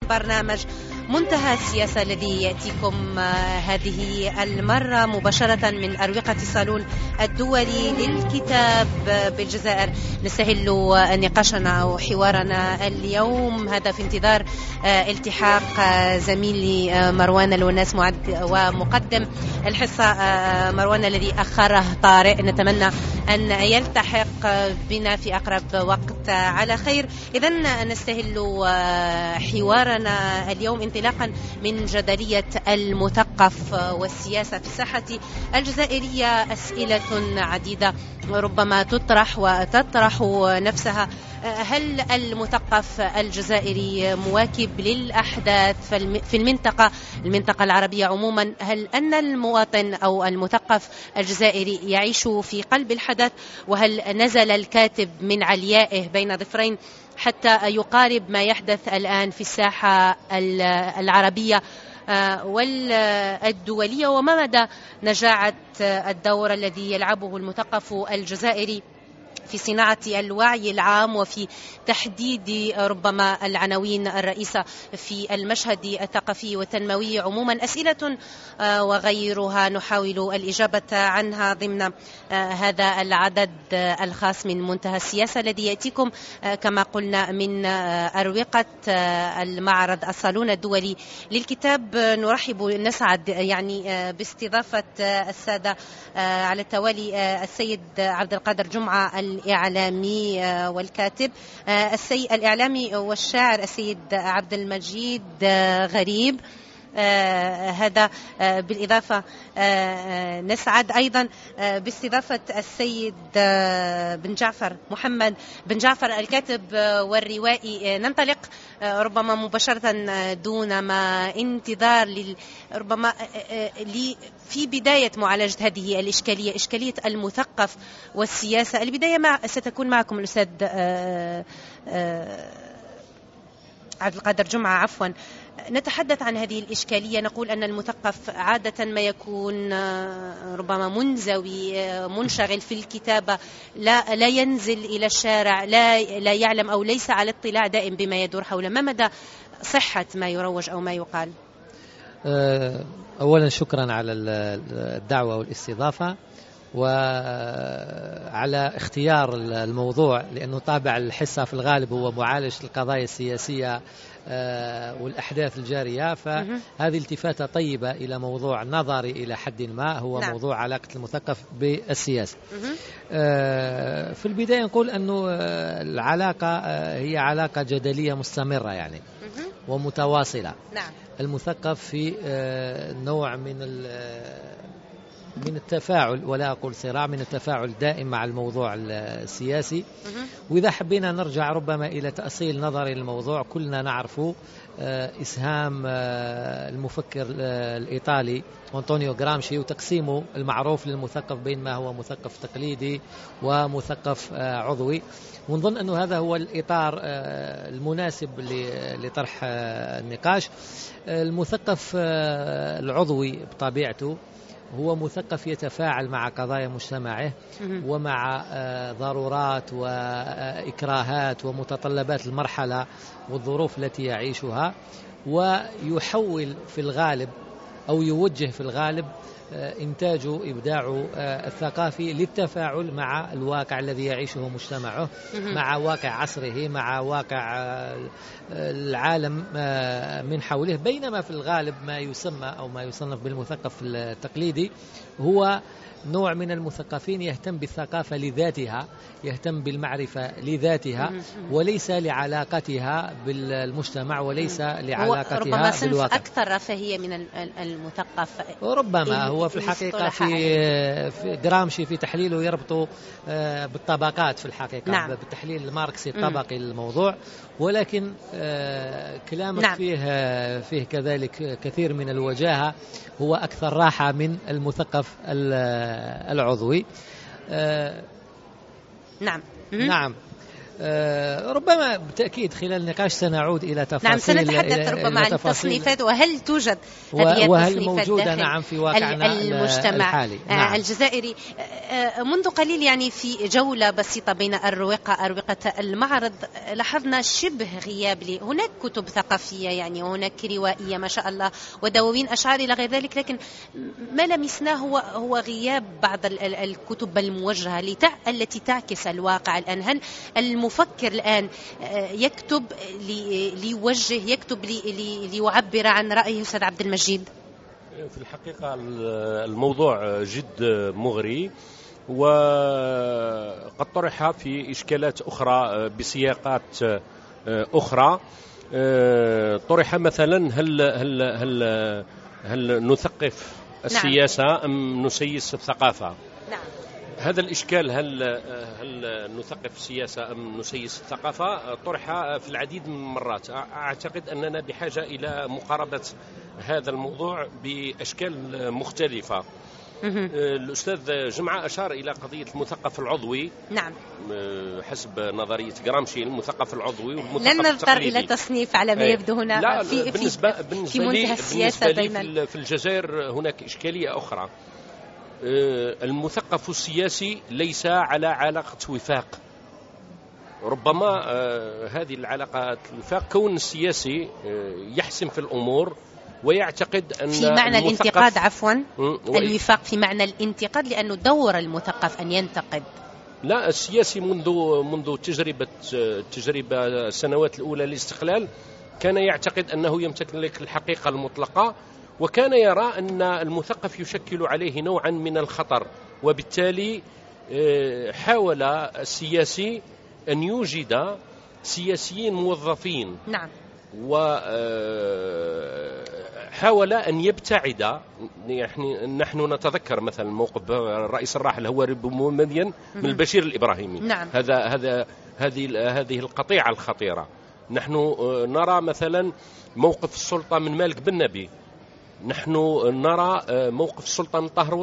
برنامج منتهى السياسة الذي يأتيكم هذه المرة مباشرة من أروقة الصالون الدولي للكتاب بالجزائر. نستهل نقاشنا أو حوارنا اليوم هذا في انتظار التحاق زميلي مروان الوناس ومقدم الحصة مروان الذي أخره طارئ. نتمنى أن يلتحق بنا في أقرب وقت على خير. إذن نستهل حوارنا اليوم انطلاقا من جدلية المثقف والسياسة في الساحة الجزائرية. أسئلة عديدة ربما تطرح وتطرح نفسها. هل المثقف الجزائري مواكب للأحداث في المنطقة العربية عموما؟ هل أن المواطن أو المثقف الجزائري يعيش في قلب الحدث؟ وهل نزل الكاتب من عليائه بين ظفرين حتى يقارب ما يحدث الآن في الساحة العربية والدولية؟ وما مدى نجاعة الدور الذي يلعبه المثقف الجزائري في صناعة الوعي العام وفي تحديد ربما العناوين الرئيسة في المشهد الثقافي والتنموي عموما؟ أسئلة وغيرها نحاول الإجابة عنها ضمن هذا العدد الخاص من منتهى السياسة الذي يأتيكم كما قلنا من أروقة المعرض الصالون الدولي للكتاب. نسعد يعني باستضافة السادة على التوالي السيد عبد القادر جمعة الإعلامي والكاتب، الإعلامي والشاعر السيد عبد المجيد غريب. هذا بالإضافة نسعد أيضا باستضافة السيد محمد بن جعفر الكاتب والروائي. ننطلق ربما مباشرة دون ما انتظار ربما في بداية معالجة هذه الإشكالية، إشكالية المثقف والسياسة. البداية ستكون معكم الأستاذ عبد القادر جمعة. عفوا، نتحدث عن هذه الإشكالية. نقول أن المثقف عادة ما يكون ربما منزوي منشغل في الكتابة، لا ينزل إلى الشارع، لا يعلم أو ليس على اطلاع دائم بما يدور حوله. ما مدى صحة ما يروج أو ما يقال؟ أولا شكرا على الدعوة والاستضافة وعلى اختيار الموضوع، لأنه طابع الحصة في الغالب هو معالجة القضايا السياسية والأحداث الجارية، فهذه التفاتة طيبة إلى موضوع نظري إلى حد ما هو نعم. موضوع علاقة المثقف بالسياسة. في البداية نقول أنه العلاقة هي علاقة جدلية مستمرة يعني ومتواصلة. نعم. المثقف في نوع من التفاعل، ولا أقول صراع، من التفاعل دائم مع الموضوع السياسي. وإذا حبينا نرجع ربما إلى تأصيل نظري للموضوع، كلنا نعرف إسهام المفكر الإيطالي أنطونيو غرامشي وتقسيمه المعروف للمثقف بين ما هو مثقف تقليدي ومثقف عضوي. ونظن أنه هذا هو الإطار المناسب لطرح النقاش. المثقف العضوي بطبيعته هو مثقف يتفاعل مع قضايا مجتمعه ومع ضرورات وإكراهات ومتطلبات المرحلة والظروف التي يعيشها، ويحول في الغالب أو يوجه في الغالب إنتاجه إبداعه الثقافي للتفاعل مع الواقع الذي يعيشه مجتمعه، مع واقع عصره، مع واقع العالم من حوله. بينما في الغالب ما يسمى أو ما يصنف بالمثقف التقليدي هو نوع من المثقفين يهتم بالثقافة لذاتها، يهتم بالمعرفة لذاتها وليس لعلاقتها بالمجتمع وليس لعلاقتها ربما بالواقع. أكثر رفاهية من المثقف ربما هو في الحقيقة في غرامشي في تحليله يربط بالطبقات في الحقيقة. نعم. بالتحليل الماركسي الطبقي للموضوع، ولكن كلامك نعم. فيه كذلك كثير من الوجاهة. هو أكثر راحة من المثقف العضوي. نعم. نعم. ربما بالتأكيد خلال النقاش سنعود إلى تفاصيل. نعم، سنتحدث ربما عن التصنيفات، وهل توجد هذه وهل موجودة نعم في واقعنا المجتمع الحالي نعم. الجزائري. منذ قليل يعني في جولة بسيطة بين أروقة المعرض لاحظنا شبه غياب هناك كتب ثقافية يعني، وهناك روائية ما شاء الله ودواوين أشعار إلى غير ذلك، لكن ما لمسناه هو غياب بعض الكتب الموجهة التي تعكس الواقع الآن. هل المفكر الآن يكتب ليوجه، يكتب ليعبر عن رأيه أستاذ عبد المجيد؟ في الحقيقة الموضوع جد مغري، وقد طرح في إشكالات أخرى بسياقات أخرى. طرح مثلا هل نثقف السياسة أم نسيس الثقافة؟ نعم. هذا الإشكال، هل نثقف السياسة أم نسيس الثقافة، طرح في العديد من المرات. أعتقد أننا بحاجة إلى مقاربة هذا الموضوع بأشكال مختلفة. الأستاذ جمعة أشار إلى قضية المثقف العضوي. نعم. حسب نظرية جرامشي المثقف العضوي والمثقف لن نضطر إلى تصنيف على ما يبدو هنا. لا، في منتهى السياسة في الجزائر هناك إشكالية أخرى. المثقف السياسي ليس على علاقة وفاق. ربما هذه العلاقة الوفاق كون السياسي يحسم في الأمور ويعتقد أن في معنى الانتقاد، الوفاق في معنى الانتقاد، لأنه دور المثقف أن ينتقد. لا، السياسي منذ تجربة السنوات الأولى للاستقلال كان يعتقد أنه يمتلك الحقيقة المطلقة، وكان يرى أن المثقف يشكل عليه نوعا من الخطر، وبالتالي حاول السياسي أن يوجد سياسيين موظفين. نعم. وحاول أن يبتعد. نحن نتذكر مثلا موقف الرئيس الراحل هواري بومدين من البشير الإبراهيمي. نعم. هذه القطيعة الخطيرة. نحن نرى مثلا موقف السلطة من مالك بن نبي. نحن نرى موقف السلطة من طاهر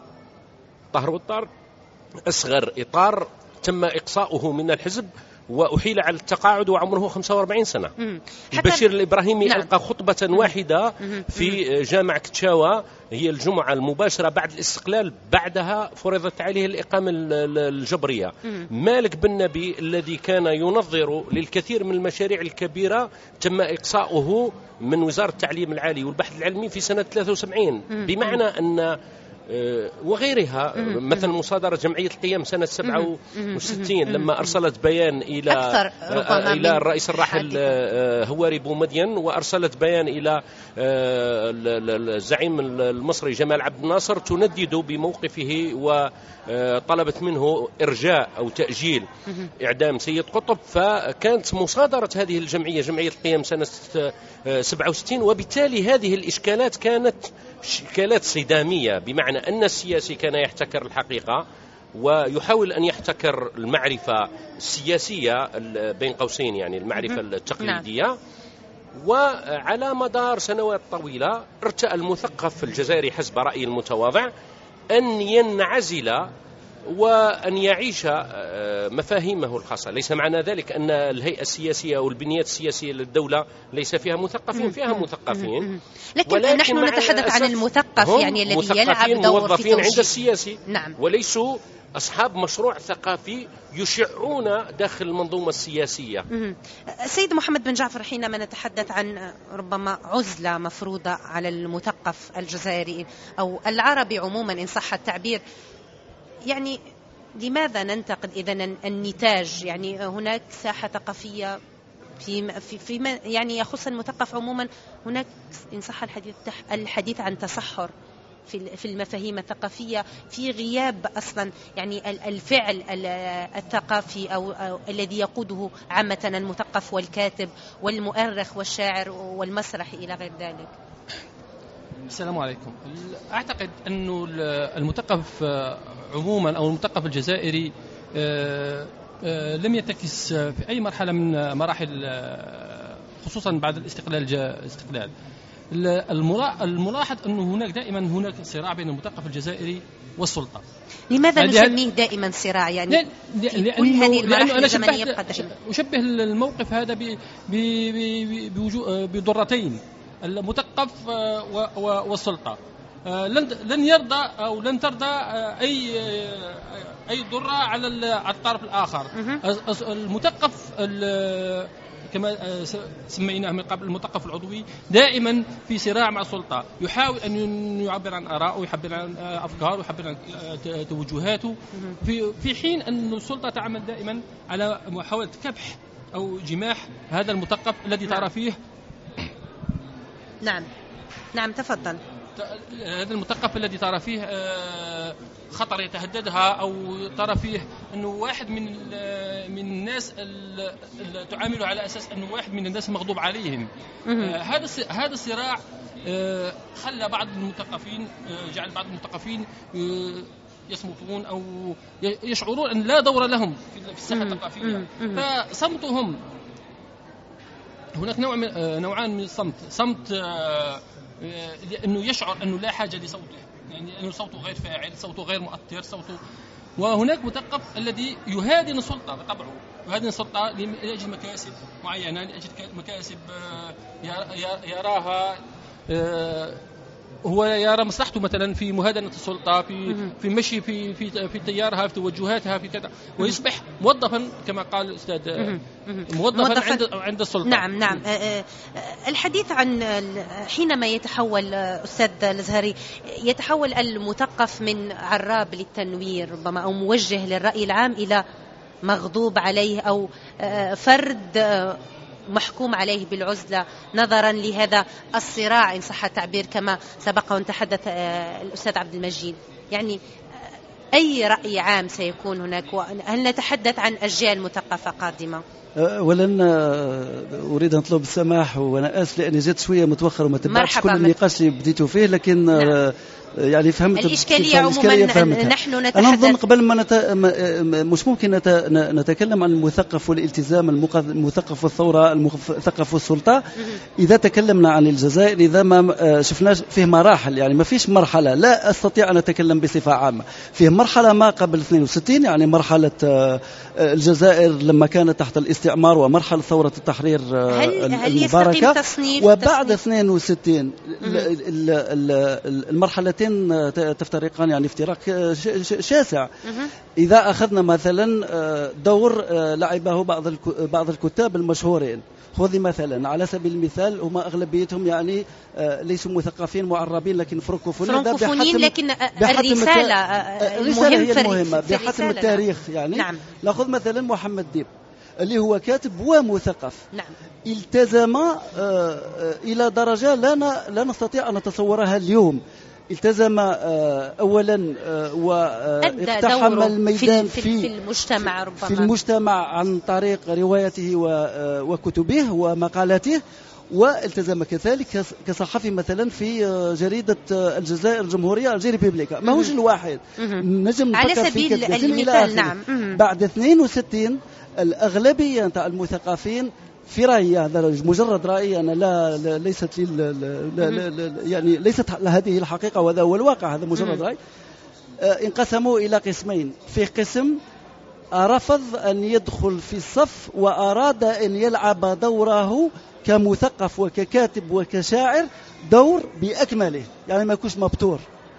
والطار أصغر إطار تم إقصاؤه من الحزب وأحيل على التقاعد وعمره 45 سنة. البشير الإبراهيمي نعم. ألقى خطبة واحدة في جامع كتشاوى، هي الجمعة المباشرة بعد الاستقلال، بعدها فرضت عليه الإقامة الجبرية. مالك بن نبي الذي كان ينظر للكثير من المشاريع الكبيرة تم إقصاؤه من وزارة التعليم العالي والبحث العلمي في سنة 73، بمعنى أن وغيرها. مثلا مصادرة جمعية القيم سنة 67 لما أرسلت بيان إلى الرئيس الراحل هواري بومدين، وأرسلت بيان إلى الزعيم المصري جمال عبد الناصر تندد بموقفه، وطلبت منه إرجاء أو تأجيل إعدام سيد قطب. فكانت مصادرة هذه الجمعية جمعية القيم سنة 67، وبالتالي هذه الإشكالات كانت إشكالات صدامية، بمعنى أن السياسي كان يحتكر الحقيقة ويحاول أن يحتكر المعرفة السياسية بين قوسين، يعني المعرفة التقليدية. وعلى مدار سنوات طويلة ارتأى المثقف الجزائري حسب رأيي المتواضع أن ينعزل وأن يعيش مفاهيمه الخاصة. ليس معنى ذلك أن الهيئة السياسية أو البنيات السياسية للدولة ليس فيها مثقفين، فيها مثقفين، لكن نحن نتحدث عن المثقف يعني الذي يلعب دور في عند السياسي. نعم. وليسوا أصحاب مشروع ثقافي يشعون داخل المنظومة السياسية. سيد محمد بن جعفر، حينما نتحدث عن ربما عزلة مفروضة على المثقف الجزائري أو العربي عموما إن صح التعبير، يعني لماذا ننتقد إذن النتاج؟ يعني هناك ساحة ثقافية فيما يعني يخص المثقف عموما، هناك إن صح الحديث عن تصحر في المفاهيم الثقافية، في غياب أصلا يعني الفعل الثقافي أو الذي يقوده عامة المثقف والكاتب والمؤرخ والشاعر والمسرح إلى غير ذلك. السلام عليكم. أعتقد أنه المثقف عموما أو المثقف الجزائري لم يتكس في أي مرحلة من مراحل، خصوصا بعد الاستقلال. الملاحظ أنه هناك دائما صراع بين المثقف الجزائري والسلطة. لماذا نسميه دائما صراع؟ يعني كل هذه المراحل الزمنية يبقى دائما. أشبه الموقف هذا بضرتين، المثقف والسلطة. لن يرضى أو لن ترضى أي ضرة على الطرف الآخر. المثقف كما سميناه من قبل المثقف العضوي دائما في صراع مع السلطة، يحاول أن يعبر عن آراءه ويعبر عن أفكاره ويعبر عن توجهاته، في حين أن السلطة تعمل دائما على محاولة كبح أو جماح هذا المثقف الذي ترى فيه. نعم تفضل. هذا المثقف الذي ترى فيه خطر يتهددها، أو ترى فيه أنه واحد من الناس اللي تعامله على أساس أنه واحد من الناس مغضوب عليهم. هذا الصراع خلى بعض المثقفين، جعل بعض المثقفين يصمتون أو يشعرون أن لا دور لهم في الساحة الثقافية، فصمتهم هناك نوعان من الصمت. صمت لأنه يشعر أنه لا حاجة لصوته، يعني أنه صوته غير فاعل، صوته غير مؤثر، صوته. وهناك مثقف الذي يهادن السلطة بطبعه، يهادن السلطة لأجل مكاسب معينة، لأجل مكاسب يراها، هو يرى مصلحته مثلا في مهادنة السلطة، في مشي في تيارها، في توجهاتها، في كذا، ويصبح موظفا كما قال الأستاذ، موظفا عند السلطة. نعم. الحديث عن حينما يتحول أستاذ الأزهري، يتحول المثقف من عراب للتنوير ربما أو موجه للرأي العام إلى مغضوب عليه أو فرد محكوم عليه بالعزلة نظرا لهذا الصراع إن صح التعبير كما سبق وان تحدث الأستاذ عبد المجيد. يعني أي رأي عام سيكون هناك؟ هل نتحدث عن أجيال مثقفة قادمة؟ ولن أريد أن أطلب السماح وأنا آسف لأني جيت شوية متوخر وما تبعتش كل النقاش اللي بديتوا فيه، لكن يعني فهمت الإشكالية عموما. نحن نتحدث، أنا أظن قبل ما مش ممكن نتكلم عن المثقف والالتزام، المثقف والثورة، المثقف والسلطة. إذا تكلمنا عن الجزائر، إذا ما شفناش فيه مراحل، يعني ما فيش مرحلة لا أستطيع أن أتكلم بصفة عامة. فيه مرحلة ما قبل 62، يعني مرحلة الجزائر لما كانت تحت الاستعمار، ومرحلة ثورة التحرير المباركة، وبعد 62 المرحلتين تفترقان يعني افتراق شاسع. إذا أخذنا مثلا دور لعبه بعض الكتاب المشهورين، خذي مثلا على سبيل المثال، هم أغلبيتهم يعني ليسوا مثقفين معربين لكن فرنكوفونيين، لكن الرسالة هي المهمة بحسب التاريخ. يعني نعم. نأخذ مثلا محمد ديب اللي هو كاتب ومثقف. نعم. التزم إلى درجة لا نستطيع أن نتصورها اليوم. التزم أولا واقتحم الميدان في المجتمع، ربما في المجتمع عن طريق روايته وكتبه ومقالاته، والتزم كذلك كصحفي مثلا في جريدة الجزائر الجمهورية الجزائر ريبوبليكا. ما هوش الواحد، نجم على سبيل المثال. نعم. بعد 62 الأغلبية نتاع المثقفين في رأيي، هذا مجرد رأيي أنا، لا ليست لي يعني ليست هذه الحقيقة وهذا هو الواقع، هذا مجرد رأي. انقسموا إلى قسمين. في قسم رفض أن يدخل في الصف وأراد أن يلعب دوره كمثقف وككاتب وكشاعر دور بأكمله، يعني ما يكونش مبتور.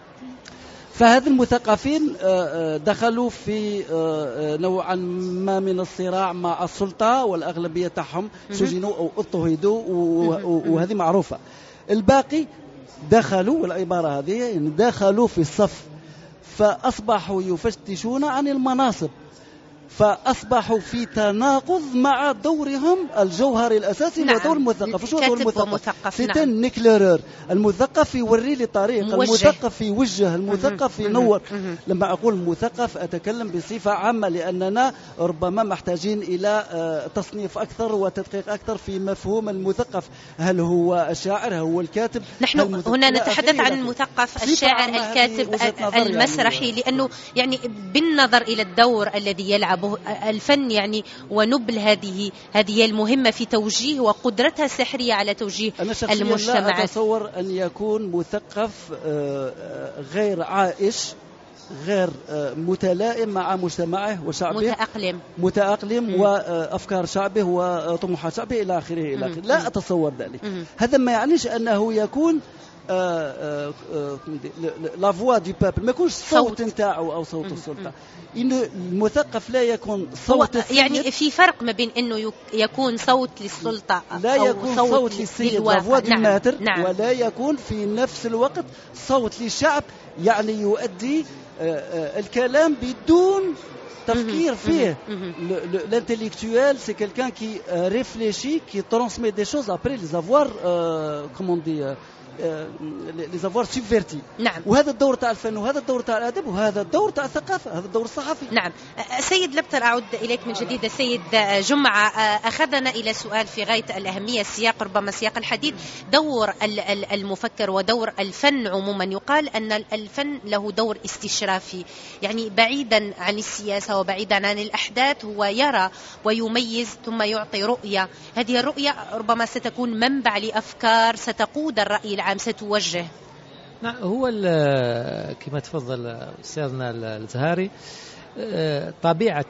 فهذا المثقفين دخلوا في نوعا ما من الصراع مع السلطة، والأغلبية تاعهم سجنوا أو اضطهدوا، وهذه معروفة. الباقي دخلوا، والعبارة هذه يعني دخلوا في الصف، فأصبحوا يفتشون عن المناصب، فأصبحوا في تناقض مع دورهم الجوهري الأساسي. نعم. ودور المثقف. شو دور المثقف؟ نعم. نيكليرور. المثقف يوري لي طريق، المثقف يوجه، المثقف ينور. لما أقول المثقف أتكلم بصفة عامة، لأننا ربما محتاجين إلى تصنيف أكثر وتدقيق أكثر في مفهوم المثقف. هل هو الشاعر؟ هل هو الكاتب؟ نحن هنا نتحدث عن المثقف، الشاعر، الكاتب، المسرحي، لأنه يعني بالنظر إلى الدور الذي يلعب الفن يعني، ونبل هذه المهمة في توجيه وقدرتها السحرية على توجيه المجتمع. لا أتصور أن يكون مثقف غير عائش غير متلائم مع مجتمعه وشعبه، متأقلم وأفكار شعبه وطموحات شعبه إلى آخره إلى آخره. لا أتصور ذلك. هذا ما يعنيش أنه يكون لا فوا دي بابل، ما يكونش صوت نتاعو أو صوت السلطة. إنه المثقف لا يكون صوت السيد، يعني في فرق ما بين إنه يكون صوت للسلطة لا أو يكون صوت للسيد لا فوا دي ماتر، ولا يكون في نفس الوقت صوت للشعب، يعني يؤدي الكلام بدون تفكير فيه. L'intellectuel c'est quelqu'un qui réfléchit, qui transmet des choses après les avoir comment on dit les avoir subvertis. نعم. وهذا الدور تاع الفن، وهذا الدور تاع الأدب، وهذا الدور تاع الثقافة، هذا الدور الصحفي. نعم. سيد لبتر، أعود إليك من جديد. السيد جمعة، أخذنا إلى سؤال في غاية الأهمية، السياق ربما سياق الحديث، دور المفكر ودور الفن عموما. يقال أن الفن له دور استشرافي، يعني بعيدا عن السياسة وبعيدا عن الأحداث، هو يرى ويميز ثم يعطي رؤية. هذه الرؤية ربما ستكون منبع لأفكار ستقود الرأي العام، ستوجه. نعم، هو كما تفضل أستاذنا الزهاري، طبيعة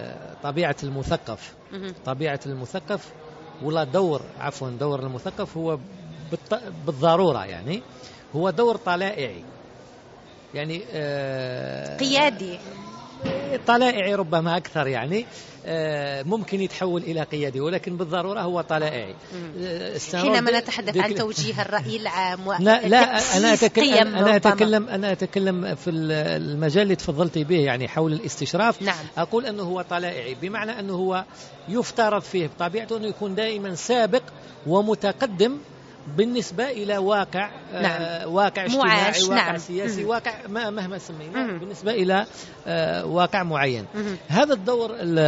المثقف ولا دور المثقف هو بالضرورة يعني هو دور طلائعي، يعني قيادي طلائعي ربما أكثر، يعني ممكن يتحول إلى قيادي، ولكن بالضرورة هو طلائعي. حينما نتحدث عن توجيه الرأي العام أنا أتكلم في المجال اللي تفضلتي به، يعني حول الاستشراف. نعم. أقول أنه هو طلائعي، بمعنى أنه هو يفترض فيه بطبيعته أنه يكون دائما سابق ومتقدم بالنسبة إلى واقع. نعم. واقع اجتماعي، واقع نعم. سياسي، واقع مهما سميناه، بالنسبة إلى واقع معين. هذا الدور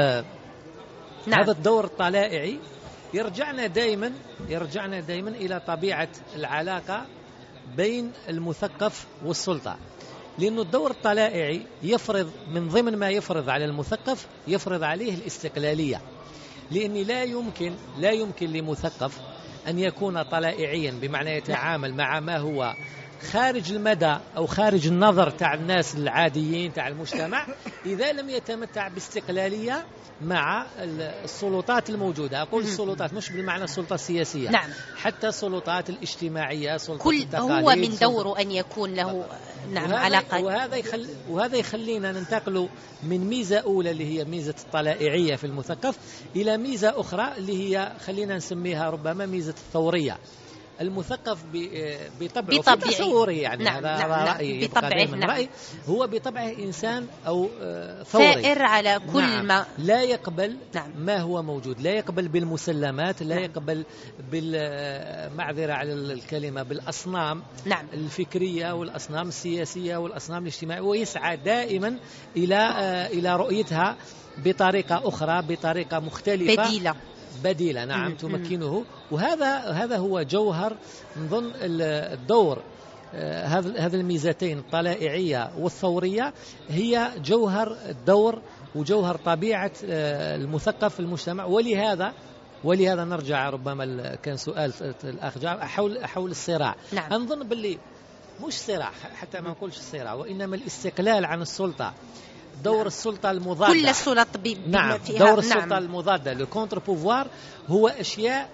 نعم. هذا الدور الطلائعي يرجعنا دائما إلى طبيعة العلاقة بين المثقف والسلطة، لأن الدور الطلائعي يفرض من ضمن ما يفرض على المثقف، يفرض عليه الاستقلالية، لأن لا يمكن لمثقف أن يكون طلائعيا، بمعنى يتعامل مع ما هو خارج المدى أو خارج النظر تاع الناس العاديين تاع المجتمع، إذا لم يتمتع باستقلالية مع السلطات الموجودة. أقول السلطات مش بالمعنى السلطة السياسية، نعم. حتى السلطات الاجتماعية، سلطة كل التقاليد، هو من دوره أن يكون له علاقة. وهذا يخلينا ننتقل من ميزة أولى اللي هي ميزة الطلائعية في المثقف إلى ميزة أخرى اللي هي خلينا نسميها ربما ميزة الثورية. المثقف بطبعه تصوري، يعني نعم. هذا رأيي، رأي هو بطبعه إنسان أو ثوري، ثائر على كل نعم. ما لا يقبل نعم. ما هو موجود، لا يقبل بالمسلمات، لا يقبل بالمعذرة على الكلمة بالأصنام نعم. الفكرية والأصنام السياسية والأصنام الاجتماعية، ويسعى دائما إلى رؤيتها بطريقة أخرى، بطريقة مختلفة بديلة. نعم. تمكنه. وهذا هو جوهر من ضمن الدور. هذه الميزتين الطلائعية والثورية هي جوهر الدور وجوهر طبيعة المثقف في المجتمع. ولهذا نرجع ربما كان سؤال الأخ جعفر حول الصراع. نعم. أنظن باللي مش صراع، حتى ما نقولش الصراع، وإنما الاستقلال عن السلطة. دور السلطة المضادة، كل السلطات نعم. فيها دور السلطة المضادة، لو كونتر بوفوار، هو أشياء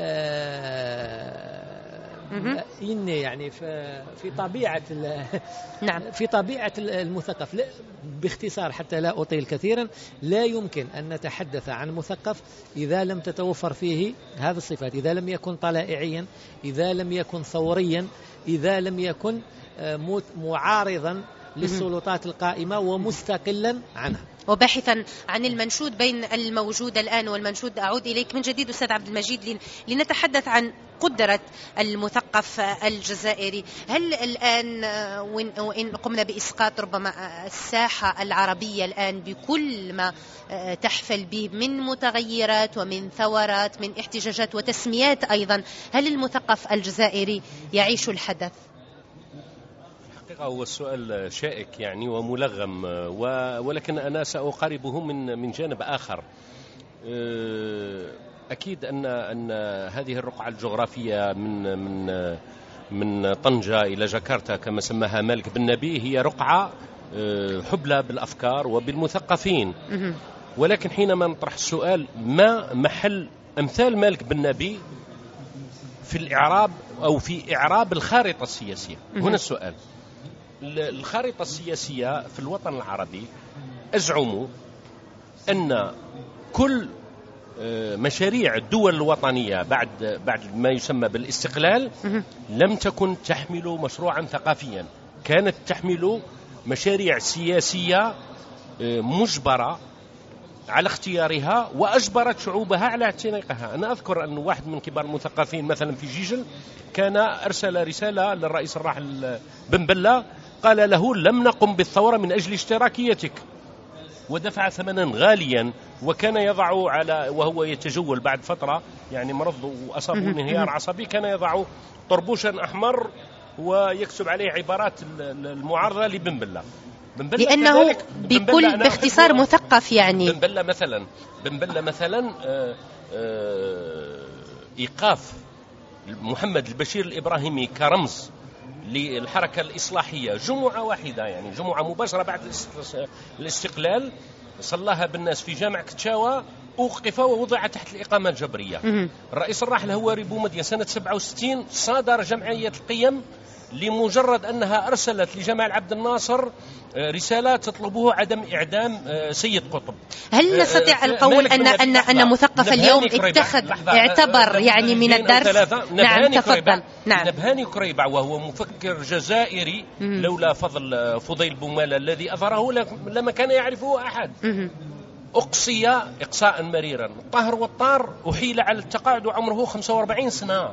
يعني في طبيعة نعم. في طبيعة المثقف. باختصار حتى لا أطيل كثيرا، لا يمكن أن نتحدث عن مثقف إذا لم تتوفر فيه هذه الصفات، إذا لم يكن طلائعيا، إذا لم يكن ثوريا، إذا لم يكن معارضا للسلطات القائمة ومستقلا عنها، وباحثا عن المنشود بين الموجود الآن والمنشود. أعود إليك من جديد أستاذ عبد المجيد لنتحدث عن قدرة المثقف الجزائري. هل الآن وإن قمنا بإسقاط ربما الساحة العربية الآن بكل ما تحفل به من متغيرات ومن ثورات من احتجاجات وتسميات أيضا، هل المثقف الجزائري يعيش الحدث؟ هو السؤال شائك يعني وملغم، ولكن أنا سأقاربه من جانب آخر. أكيد أن هذه الرقعة الجغرافية من طنجة إلى جاكرتا كما سماها مالك بن نبي هي رقعة حبلى بالأفكار وبالمثقفين. ولكن حينما نطرح السؤال ما محل أمثال مالك بن نبي في الإعراب أو في إعراب الخارطة السياسية؟ هنا السؤال. الخارطة السياسية في الوطن العربي أزعم أن كل مشاريع الدول الوطنية بعد ما يسمى بالاستقلال لم تكن تحمل مشروعا ثقافيا، كانت تحمل مشاريع سياسية مجبرة على اختيارها وأجبرت شعوبها على اعتناقها. أنا أذكر أن واحد من كبار المثقفين مثلا في جيجل كان أرسل رسالة للرئيس الراحل بن بلة، قال له: لم نقم بالثورة من أجل اشتراكيتك، ودفع ثمنا غاليا. وكان يضع وهو يتجول بعد فترة يعني مرض وأصابه انهيار عصبي، كان يضع طربوشا أحمر ويكتب عليه عبارات المعارضة لبن بلة. لأنه باختصار مثقف يعني. بن بلة مثلا إيقاف محمد البشير الإبراهيمي كرمز للحركة الإصلاحية جمعة واحدة، يعني جمعة مباشرة بعد الاستقلال، صلاها بالناس في جامع كتشاوى، أوقف ووضع تحت الإقامة الجبرية. الرئيس الراحل هواري بومدين سنة 67 صادر جمعية القيم لمجرد أنها أرسلت لجمال عبد الناصر رسالة تطلبه عدم إعدام سيد قطب. هل نستطيع القول أن مثقف اليوم اعتبر يعني من الدرس؟ نعم تفضل. نعم. نبهاني كريبع وهو مفكر جزائري لولا فضل فضيل بومالة الذي أظهره لما كان يعرفه أحد. أقصي إقصاء مريرا. طاهر والطار أحيل على التقاعد وعمره 45 سنة.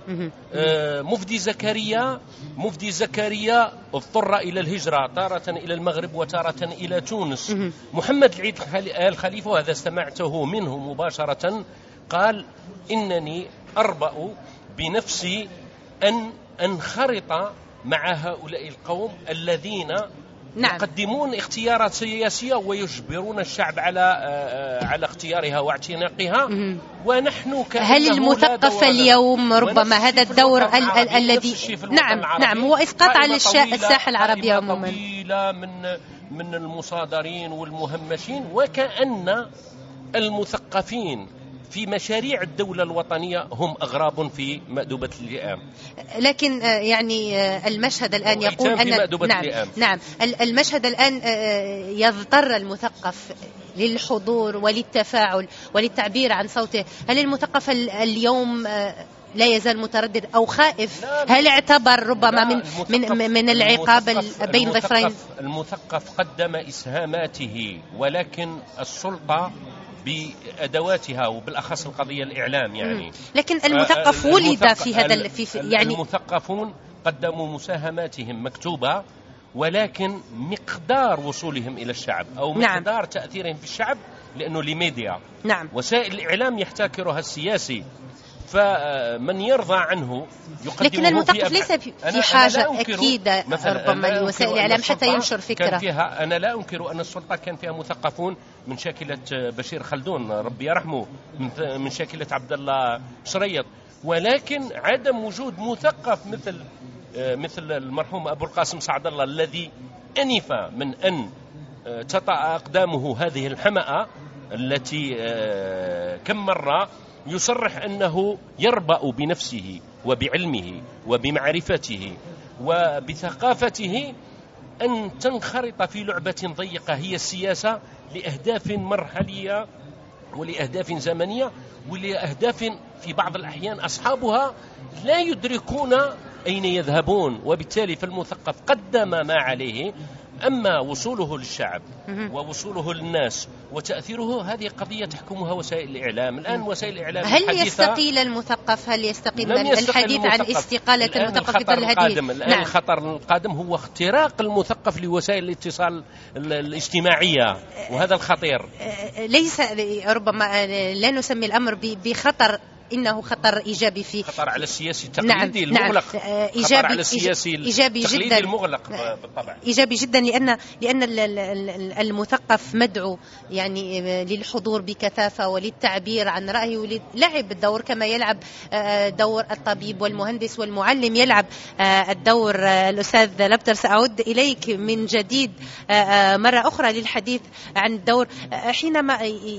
مفدي زكريا اضطر إلى الهجرة، تارة إلى المغرب وتارة إلى تونس. محمد العيد الخليفة، وهذا استمعته منه مباشرة، قال: إنني أربأ بنفسي أن أنخرط مع هؤلاء القوم الذين يقدمون اختيارات سياسية ويجبرون الشعب على اختيارها واعتناقها، ونحن هل المثقف اليوم ربما هذا الدور الذي نعم هو إسقاط على الساحة العربية عموما طويلة من المصادرين والمهمشين، وكأن المثقفين في مشاريع الدولة الوطنية هم أغراب في مأدبة اللئام. لكن يعني المشهد الآن يقول أن نعم المشهد الآن يضطر المثقف للحضور وللتفاعل وللتعبير عن صوته. هل المثقف اليوم لا يزال متردد أو خائف؟ هل اعتبر ربما من العقاب بين ظفرين؟ المثقف قدم إسهاماته، ولكن السلطة بأدواتها وبالأخص القضية الإعلام يعني. لكن المثقف ولد في هذا يعني المثقفون قدموا مساهماتهم مكتوبة، ولكن مقدار وصولهم إلى الشعب أو مقدار تأثيرهم في الشعب، لأنه لميديا وسائل الإعلام يحتكرها السياسي، فمن يرضى عنه يقدمه. لكن المثقف ليس في حاجة أكيد ربما لوسائل الإعلام حتى ينشر فكرة. أنا لا أنكر أن السلطة كان فيها مثقفون من شاكلة بشير خلدون ربي يرحمه، من شاكلة عبد الله شريط، ولكن عدم وجود مثقف مثل المرحوم أبو القاسم سعد الله الذي أنف من أن تطأ أقدامه هذه الحمأة التي كم مرة يصرح أنه يربأ بنفسه وبعلمه وبمعرفته وبثقافته أن تنخرط في لعبة ضيقة هي السياسة لأهداف مرحلية ولأهداف زمنية ولأهداف في بعض الأحيان أصحابها لا يدركون أين يذهبون. وبالتالي فالمثقف قدم ما عليه، أما وصوله للشعب ووصوله للناس وتأثيره هذه قضية تحكمها وسائل الإعلام. الآن وسائل الإعلام هل يستقيل المثقف؟ هل يستقيل الحديث عن استقالة المثقف في ظل هذه؟ الآن الخطر القادم هو اختراق المثقف لوسائل الاتصال الاجتماعية، وهذا الخطير. ليس ربما لا نسمي الأمر بخطر إنه خطر إيجابي في خطر على السياسي التقليدي المغلق. إيجابي على السياسي التقليدي جدا المغلق بالطبع. إيجابي جدا لأن المثقف مدعو يعني للحضور بكثافة وللتعبير عن رأيه وللعب الدور كما يلعب دور الطبيب والمهندس والمعلم يلعب الدور. الأستاذ لبتر سأعود إليك من جديد مرة أخرى للحديث عن الدور حينما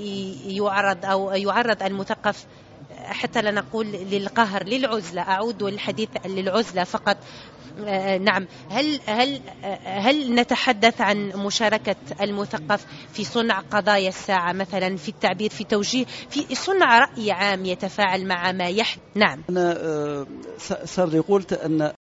يعرض المثقف حتى لا نقول للقهر للعزلة. أعود للحديث للعزلة فقط. نعم، هل نتحدث عن مشاركة المثقف في صنع قضايا الساعة مثلا، في التعبير، في توجيه، في صنع رأي عام يتفاعل مع ما يحدث؟ نعم. أنا سر قلت أن